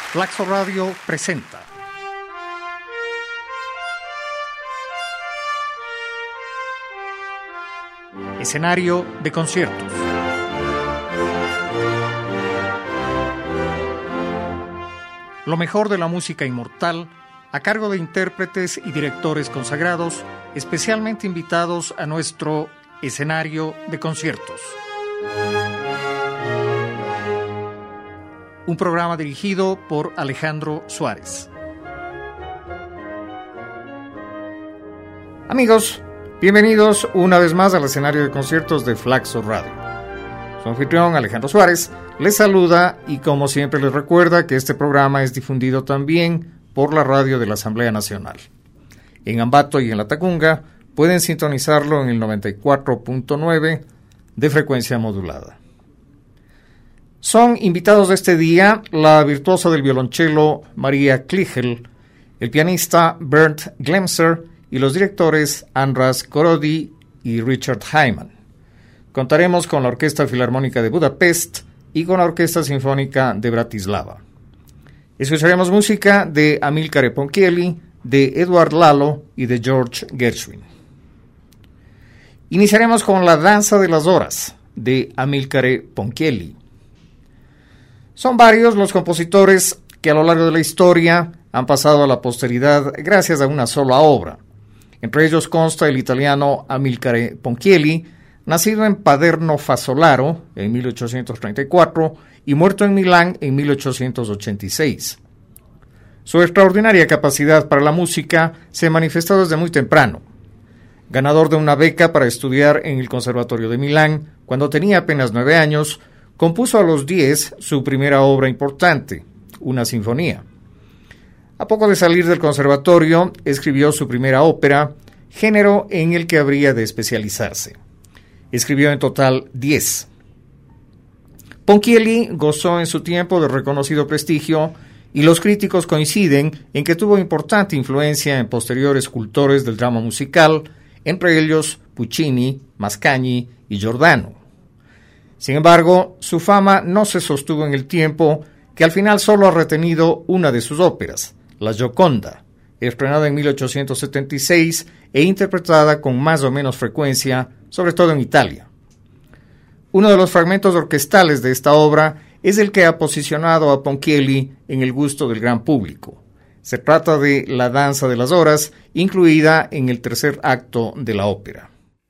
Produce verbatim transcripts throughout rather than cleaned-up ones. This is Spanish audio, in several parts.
Flaxo Radio presenta Escenario de conciertos. Lo mejor de la música inmortal a cargo de intérpretes y directores consagrados, especialmente invitados a nuestro escenario de conciertos. Un programa dirigido por Alejandro Suárez. Amigos, bienvenidos una vez más al escenario de conciertos de Flaxo Radio. Su anfitrión Alejandro Suárez les saluda y como siempre les recuerda que este programa es difundido también por la radio de la Asamblea Nacional. En Ambato y en La Tacunga pueden sintonizarlo en el noventa y cuatro punto nueve de frecuencia modulada. Son invitados de este día la virtuosa del violonchelo Maria Kligel, el pianista Bernd Glemser y los directores András Korody y Richard Hyman. Contaremos con la Orquesta Filarmónica de Budapest y con la Orquesta Sinfónica de Bratislava. Escucharemos música de Amilcare Ponchielli, de Edward Lalo y de George Gershwin. Iniciaremos con La Danza de las Horas, de Amilcare Ponchielli. Son varios los compositores que a lo largo de la historia han pasado a la posteridad gracias a una sola obra. Entre ellos consta el italiano Amilcare Ponchielli, nacido en Paderno Fasolaro en mil ochocientos treinta y cuatro y muerto en Milán en mil ochocientos ochenta y seis. Su extraordinaria capacidad para la música se manifestó desde muy temprano. Ganador de una beca para estudiar en el Conservatorio de Milán cuando tenía apenas nueve años, compuso a los diez su primera obra importante, una sinfonía. A poco de salir del conservatorio, escribió su primera ópera, género en el que habría de especializarse. Escribió en total diez. Ponchielli gozó en su tiempo de reconocido prestigio y los críticos coinciden en que tuvo importante influencia en posteriores escultores del drama musical, entre ellos Puccini, Mascagni y Giordano. Sin embargo, su fama no se sostuvo en el tiempo, que al final solo ha retenido una de sus óperas, La Gioconda, estrenada en mil ochocientos setenta y seis e interpretada con más o menos frecuencia, sobre todo en Italia. Uno de los fragmentos orquestales de esta obra es el que ha posicionado a Ponchielli en el gusto del gran público. Se trata de La Danza de las Horas, incluida en el tercer acto de la ópera.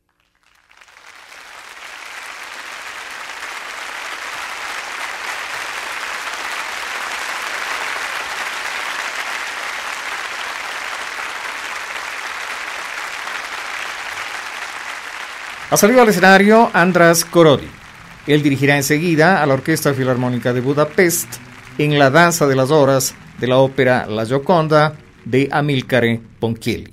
Ha salido al escenario András Korody. Él dirigirá enseguida a la Orquesta Filarmónica de Budapest en La Danza de las Horas de la ópera La Gioconda de Amilcare Ponchielli.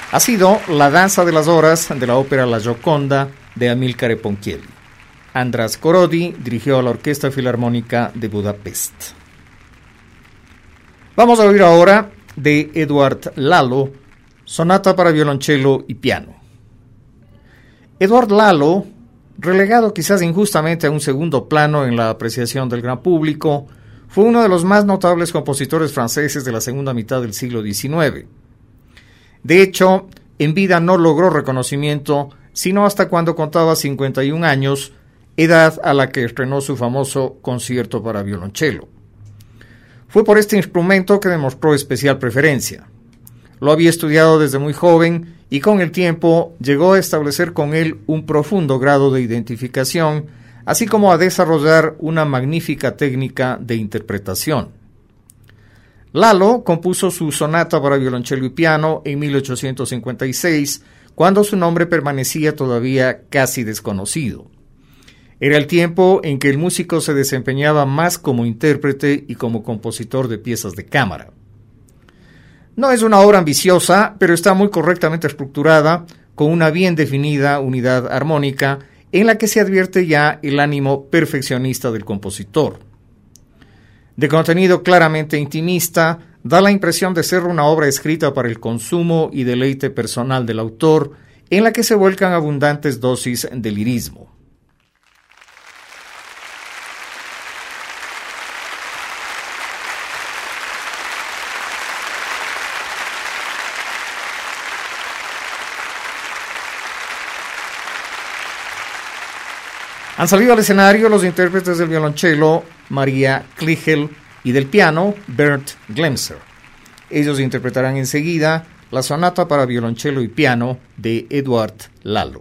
ha sido La danza de las horas de la ópera La Gioconda de Amilcare Ponchielli. András Korody dirigió a la Orquesta Filarmónica de Budapest. Vamos a oír ahora de Eduard Lalo, Sonata para violonchelo y piano. Eduard Lalo, relegado quizás injustamente a un segundo plano en la apreciación del gran público, fue uno de los más notables compositores franceses de la segunda mitad del siglo diecinueve. De hecho, en vida no logró reconocimiento sino hasta cuando contaba cincuenta y un años, edad a la que estrenó su famoso concierto para violonchelo. Fue por este instrumento que demostró especial preferencia. Lo había estudiado desde muy joven y con el tiempo llegó a establecer con él un profundo grado de identificación, así como a desarrollar una magnífica técnica de interpretación. Lalo compuso su sonata para violonchelo y piano en mil ochocientos cincuenta y seis, cuando su nombre permanecía todavía casi desconocido. Era el tiempo en que el músico se desempeñaba más como intérprete y como compositor de piezas de cámara. No es una obra ambiciosa, pero está muy correctamente estructurada, con una bien definida unidad armónica en la que se advierte ya el ánimo perfeccionista del compositor. De contenido claramente intimista, da la impresión de ser una obra escrita para el consumo y deleite personal del autor, en la que se vuelcan abundantes dosis de lirismo. Han salido al escenario los intérpretes del violonchelo Maria Kligel y del piano Bernd Glemser. Ellos interpretarán enseguida la sonata para violonchelo y piano de Eduard Lalo.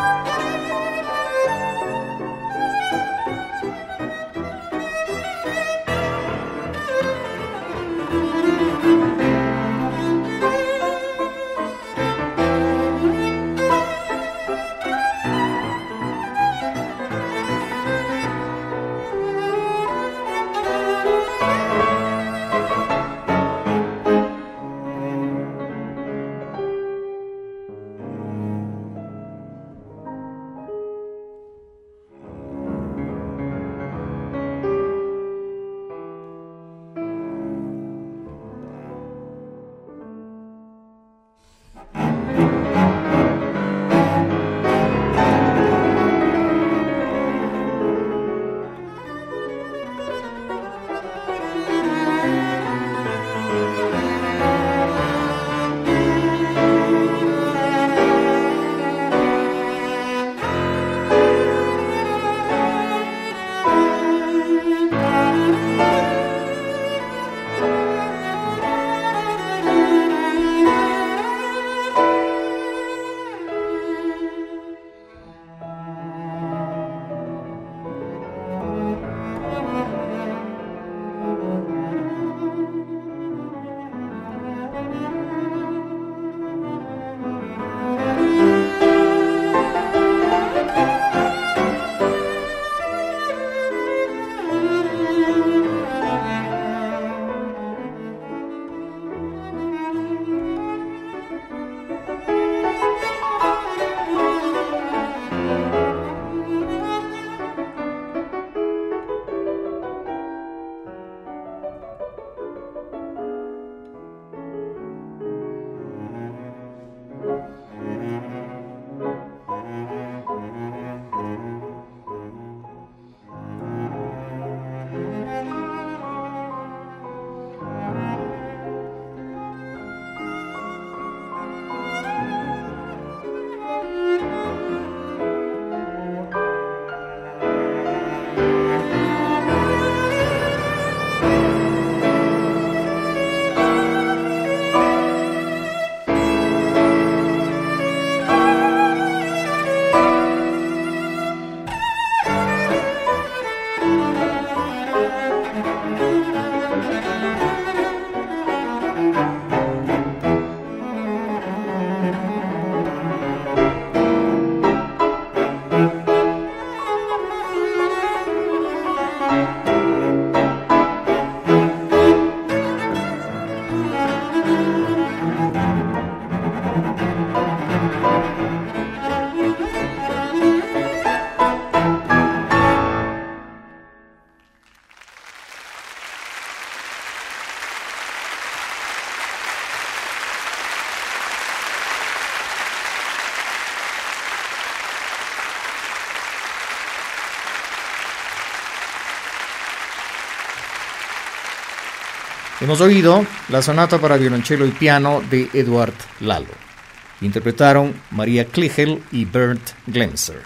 Hemos oído la sonata para violonchelo y piano de Eduard Lalo. Interpretaron María Kligel y Bernd Glemser.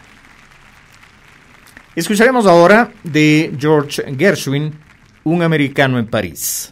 Escucharemos ahora de George Gershwin, Un americano en París.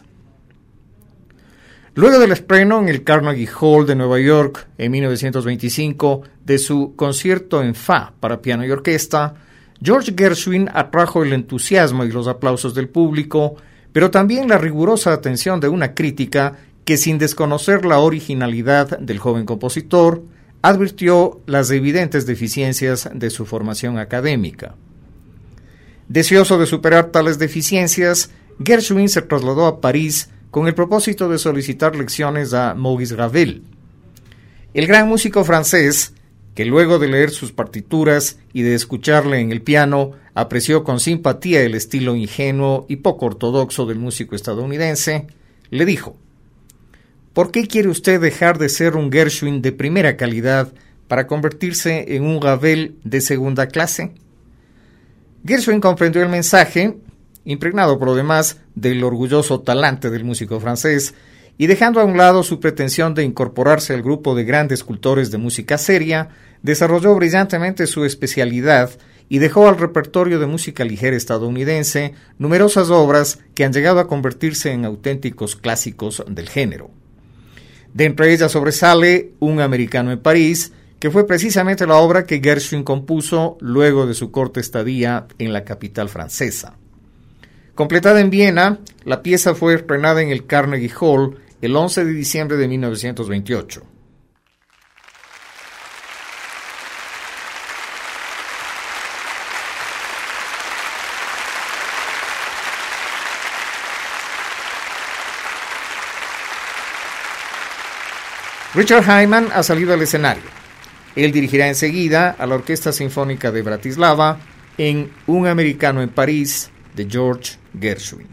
Luego del estreno en el Carnegie Hall de Nueva York en mil novecientos veinticinco de su concierto en fa para piano y orquesta, George Gershwin atrajo el entusiasmo y los aplausos del público, pero también la rigurosa atención de una crítica que, sin desconocer la originalidad del joven compositor, advirtió las evidentes deficiencias de su formación académica. Deseoso de superar tales deficiencias, Gershwin se trasladó a París con el propósito de solicitar lecciones a Maurice Ravel. El gran músico francés, que luego de leer sus partituras y de escucharle en el piano, apreció con simpatía el estilo ingenuo y poco ortodoxo del músico estadounidense, le dijo: ¿por qué quiere usted dejar de ser un Gershwin de primera calidad para convertirse en un Ravel de segunda clase? Gershwin comprendió el mensaje, impregnado por lo demás del orgulloso talante del músico francés, y dejando a un lado su pretensión de incorporarse al grupo de grandes cultores de música seria, desarrolló brillantemente su especialidad y dejó al repertorio de música ligera estadounidense numerosas obras que han llegado a convertirse en auténticos clásicos del género. De entre ellas sobresale Un americano en París, que fue precisamente la obra que Gershwin compuso luego de su corta estadía en la capital francesa. Completada en Viena, la pieza fue estrenada en el Carnegie Hall el once de diciembre de mil novecientos veintiocho. Richard Hyman ha salido al escenario. Él dirigirá enseguida a la Orquesta Sinfónica de Bratislava en Un americano en París de George Gershwin.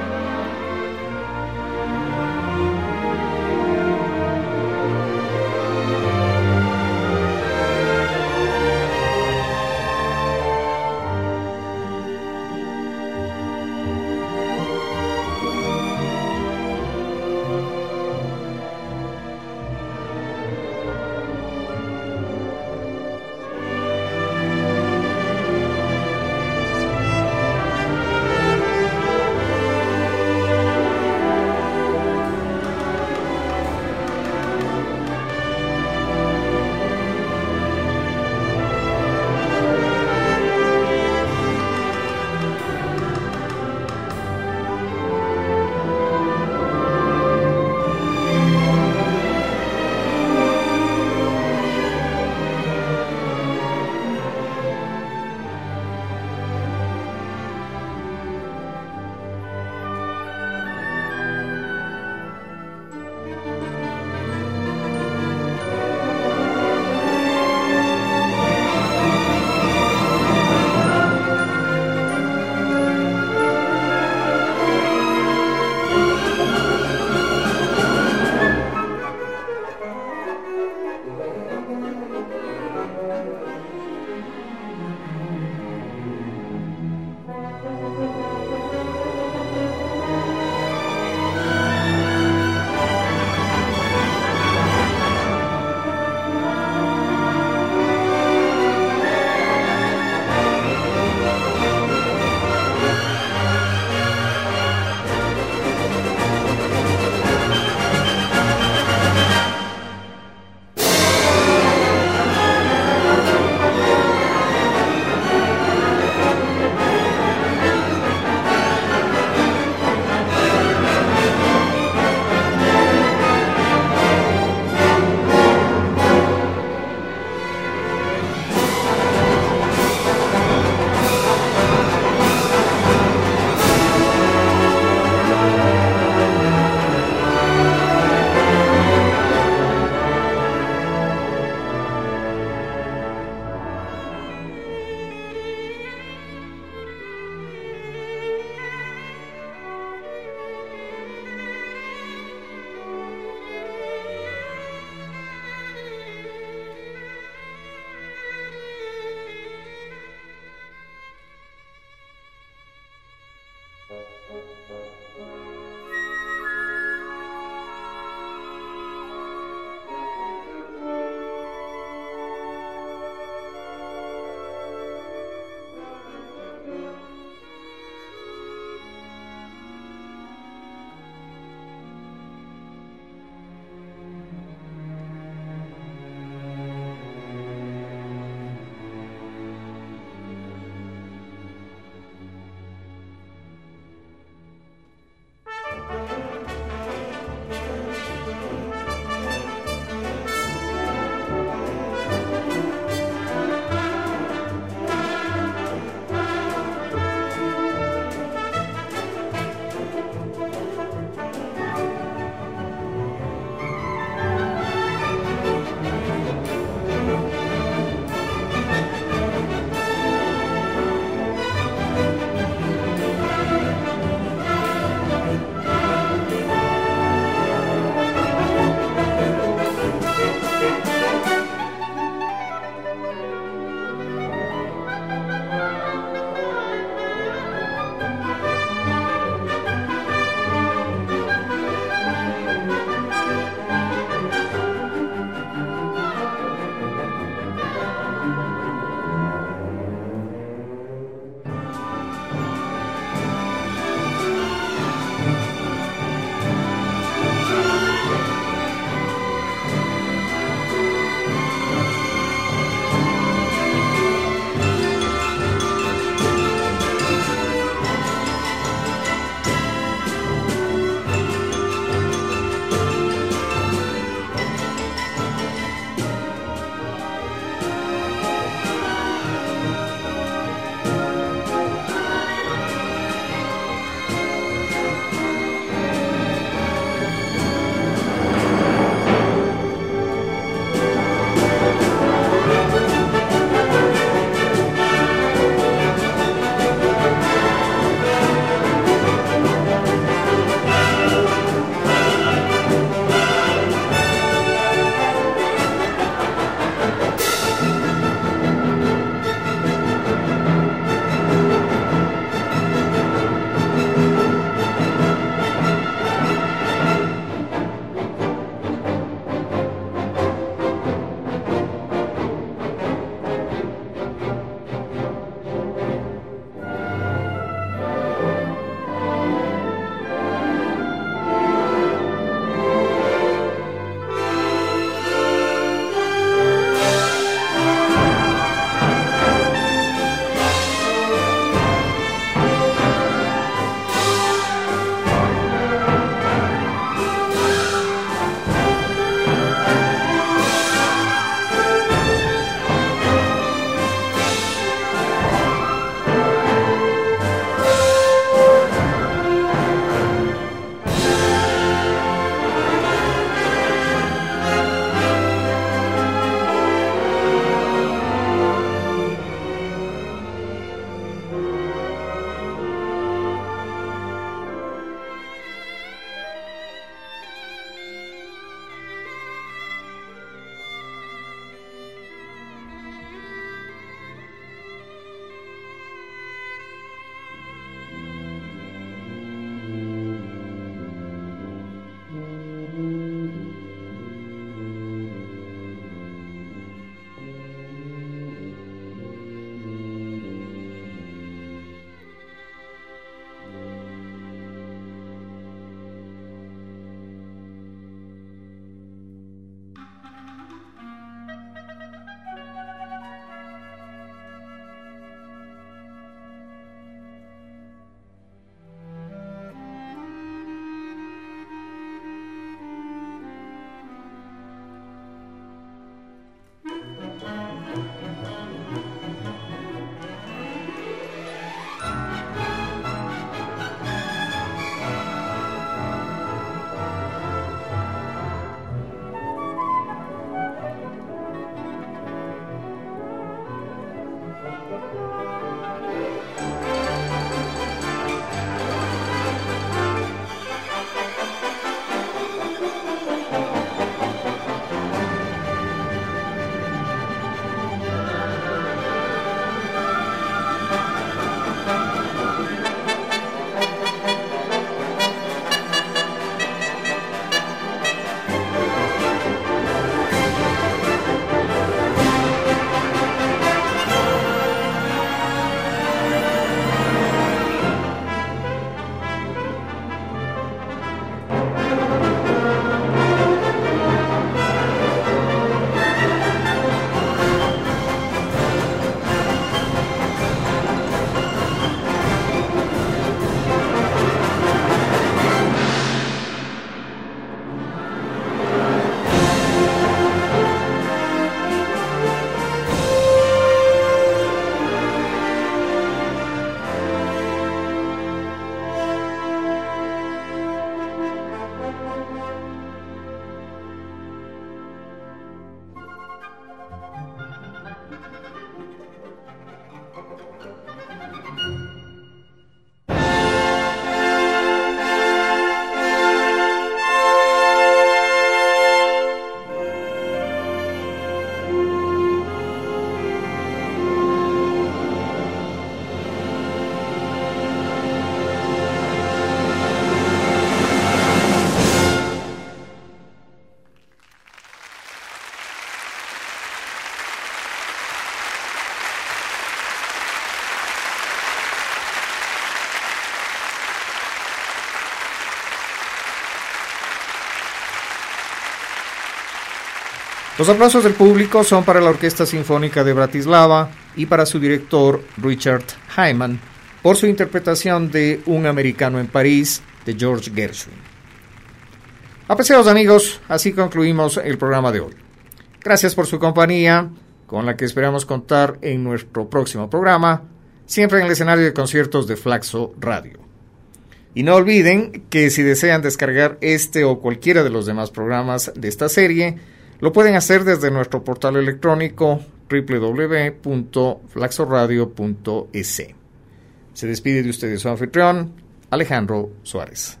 Los aplausos del público son para la Orquesta Sinfónica de Bratislava y para su director Richard Hyman por su interpretación de Un americano en París de George Gershwin. Apreciados amigos, así concluimos el programa de hoy. Gracias por su compañía, con la que esperamos contar en nuestro próximo programa, siempre en el escenario de conciertos de Flaxo Radio. Y no olviden que si desean descargar este o cualquiera de los demás programas de esta serie, lo pueden hacer desde nuestro portal electrónico doble u doble u doble u punto flaxoradio punto e s. Se despide de ustedes su anfitrión, Alejandro Suárez.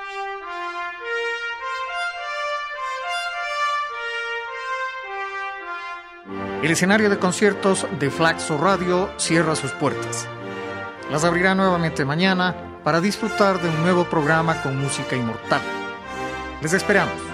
El escenario de conciertos de Flaxo Radio cierra sus puertas. Las abrirá nuevamente mañana para disfrutar de un nuevo programa con música inmortal. Les esperamos.